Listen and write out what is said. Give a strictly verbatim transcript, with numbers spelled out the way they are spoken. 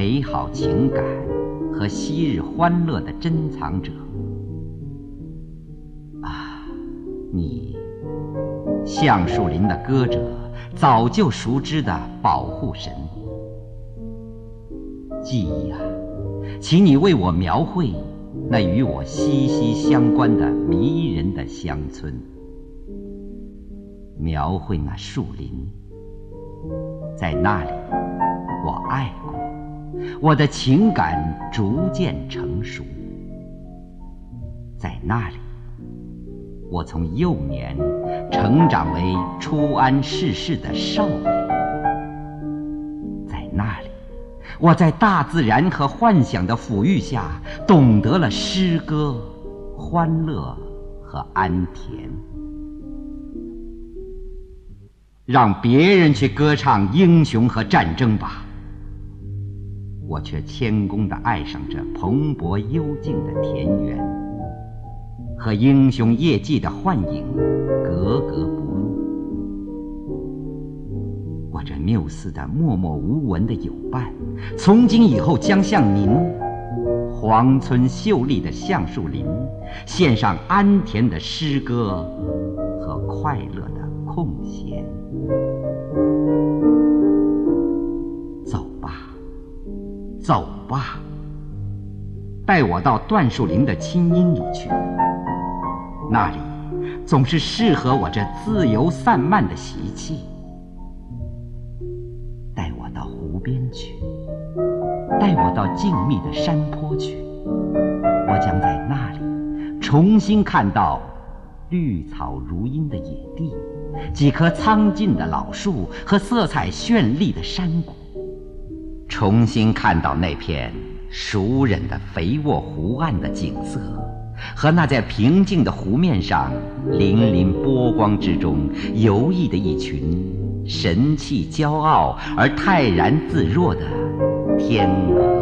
美好情感和昔日欢乐的珍藏者。啊，你，橡树林的歌者，早就熟知的保护神。记忆啊，请你为我描绘那与我息息相关的迷人的乡村，描绘那树林，在那里我爱过，我的情感逐渐成熟。在那里，我从幼年成长为初谙世事的少年。在那里，我在大自然和幻想的抚育下，懂得了诗歌、欢乐和安恬。让别人去歌唱英雄和战争吧，我却谦恭地爱上这蓬勃幽静的田园，和英雄业绩的幻影格格不入。我这缪斯的默默无闻的友伴，从今以后将向您，黄村秀丽的橡树林，献上安恬的诗歌和快乐的空闲。走吧，走吧，带我到椴树林的清音里去，那里总是适合我这自由散漫的习气。带我到湖边去，带我到静谧的山坡去，我将在那里重新看到绿草如茵的野地，几棵苍劲的老树和色彩绚丽的山谷，重新看到那片熟稔的肥沃湖岸的景色，和那在平静的湖面上粼粼波光之中游弋的一群神气骄傲而泰然自若的天鹅。